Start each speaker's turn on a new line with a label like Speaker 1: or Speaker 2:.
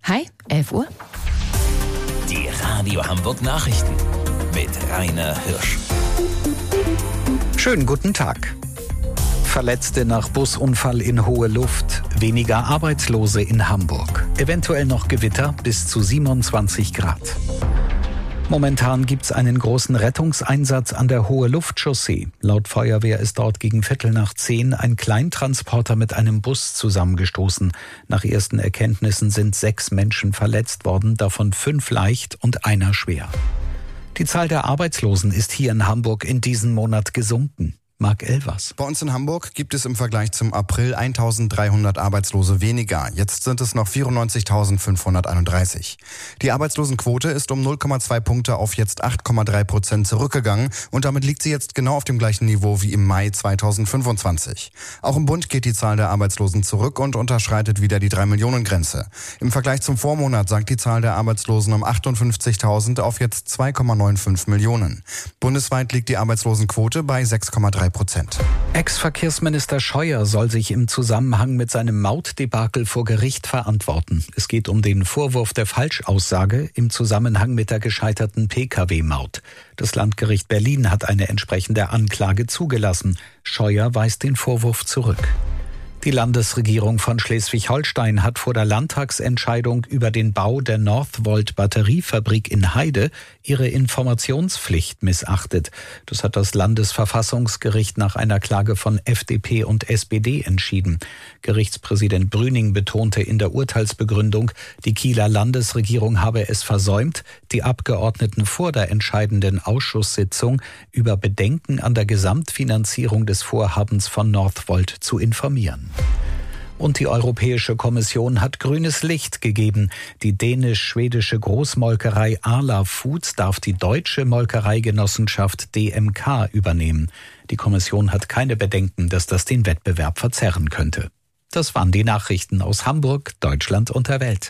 Speaker 1: Hi, 11 Uhr.
Speaker 2: Die Radio Hamburg Nachrichten mit Rainer Hirsch.
Speaker 3: Schönen guten Tag. Verletzte nach Busunfall in hohe Luft, weniger Arbeitslose in Hamburg. Eventuell noch Gewitter bis zu 27 Grad. Momentan gibt's einen großen Rettungseinsatz an der Hohe-Luft-Chaussee. Laut Feuerwehr ist dort gegen 9:15 ein Kleintransporter mit einem Bus zusammengestoßen. Nach ersten Erkenntnissen sind 6 Menschen verletzt worden, davon 5 leicht und einer schwer. Die Zahl der Arbeitslosen ist hier in Hamburg in diesem Monat gesunken. Marc Elvers.
Speaker 4: Bei uns in Hamburg gibt es im Vergleich zum April 1.300 Arbeitslose weniger. Jetzt sind es noch 94.531. Die Arbeitslosenquote ist um 0,2 Punkte auf jetzt 8,3% zurückgegangen und damit liegt sie jetzt genau auf dem gleichen Niveau wie im Mai 2025. Auch im Bund geht die Zahl der Arbeitslosen zurück und unterschreitet wieder die 3-Millionen-Grenze. Im Vergleich zum Vormonat sank die Zahl der Arbeitslosen um 58.000 auf jetzt 2,95 Millionen. Bundesweit liegt die Arbeitslosenquote bei 6,3%.
Speaker 3: Ex-Verkehrsminister Scheuer soll sich im Zusammenhang mit seinem Mautdebakel vor Gericht verantworten. Es geht um den Vorwurf der Falschaussage im Zusammenhang mit der gescheiterten Pkw-Maut. Das Landgericht Berlin hat eine entsprechende Anklage zugelassen. Scheuer weist den Vorwurf zurück. Die Landesregierung von Schleswig-Holstein hat vor der Landtagsentscheidung über den Bau der Northvolt-Batteriefabrik in Heide ihre Informationspflicht missachtet. Das hat das Landesverfassungsgericht nach einer Klage von FDP und SPD entschieden. Gerichtspräsident Brüning betonte in der Urteilsbegründung, die Kieler Landesregierung habe es versäumt, die Abgeordneten vor der entscheidenden Ausschusssitzung über Bedenken an der Gesamtfinanzierung des Vorhabens von Northvolt zu informieren. Und die Europäische Kommission hat grünes Licht gegeben. Die dänisch-schwedische Großmolkerei Arla Foods darf die deutsche Molkereigenossenschaft DMK übernehmen. Die Kommission hat keine Bedenken, dass das den Wettbewerb verzerren könnte. Das waren die Nachrichten aus Hamburg, Deutschland und der Welt.